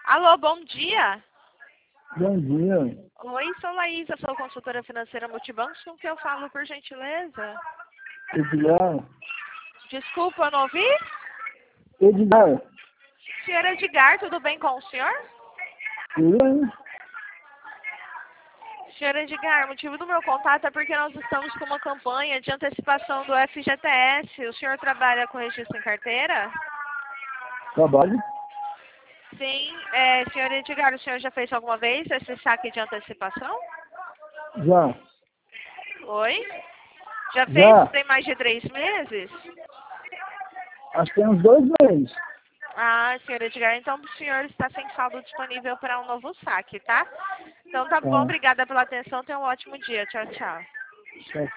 Alô, bom dia. Bom dia. Oi, sou Laísa, sou consultora financeira Multibancos, com quem eu falo, por gentileza? Edgar. Desculpa, eu não ouvi? Edgar. Senhor Edgar, tudo bem com o senhor? Tudo bem? Senhor Edgar, o motivo do meu contato é porque nós estamos com uma campanha de antecipação do FGTS. O senhor trabalha com registro em carteira? Trabalho? Sim. Senhor Edgar, o senhor já fez alguma vez esse saque de antecipação? Já. Oi? Já fez? Já. Tem mais de 3 meses? Acho que tem uns 2 meses. Ah, senhor Edgar, então o senhor está sem saldo disponível para um novo saque, tá? Então tá bom, Tá. obrigada pela atenção, tenha um ótimo dia. Tchau, tchau. Tchau.